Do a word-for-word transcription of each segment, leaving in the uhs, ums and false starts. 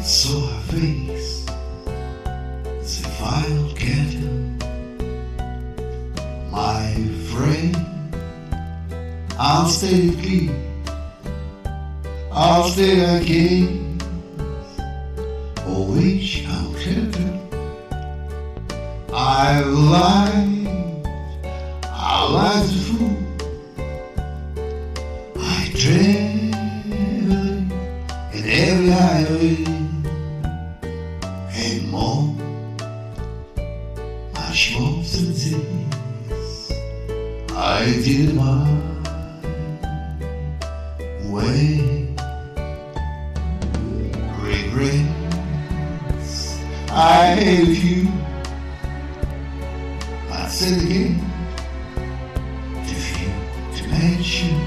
saw her face as if I'll get him. My friend, I'll stay clean, I'll stay again. Oh, which I'll tell him I've lied, I've lied as a fool. I travel in every highway and more, much more than this. I did my way. Regrets I have you. I said again, to few to mention.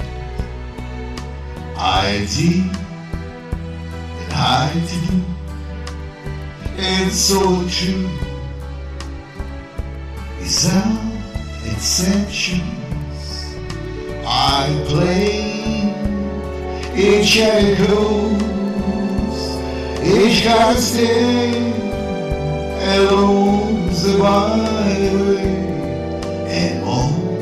I did and I to do, and so true. Without exceptions, I played each other goes, each got to stay along the byway, and more,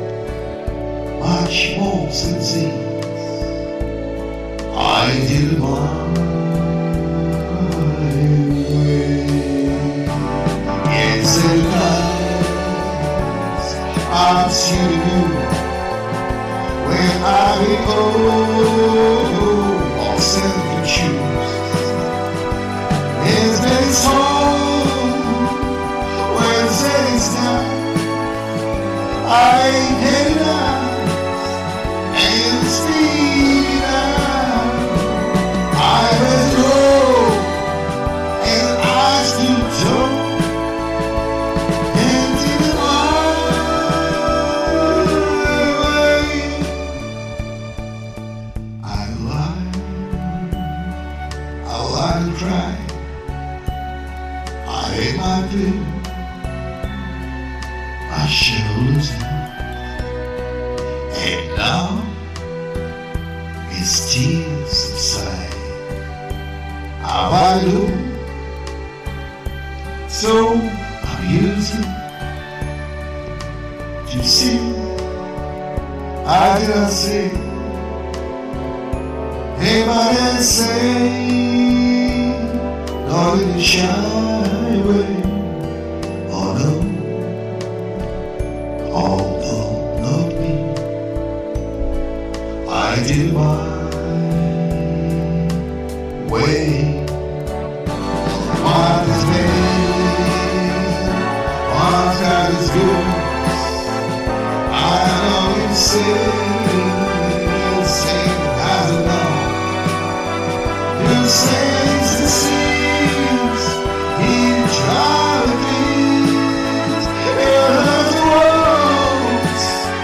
much more than this. I did my way. Yes, and nights I'll see you when I be old, all set to choose. It's been home when it's down. I ain't headed out and speed out. I was low and I stood tall and did my way. I lied, I lied and cried. I ate my food, I should lose it, and now his tears subside. How I do, so I'm using to see. I did not say, hey, but I say, not in the shy way. Oh no, oh no, not me. I did my way. What is bad, what God is good. I know you say, say as a law. You say it's the seas, he tried things, it hurts the world,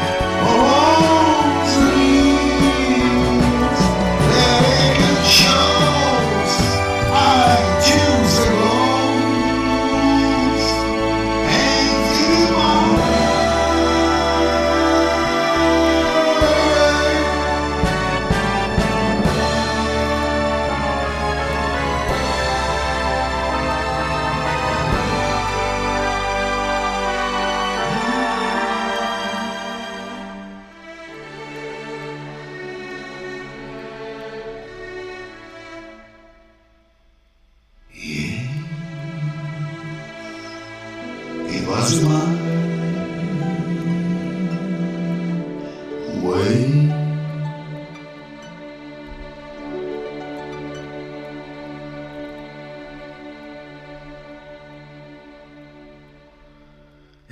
oh, dreams, let it shows, I choose the roads, and do my way. It was mine.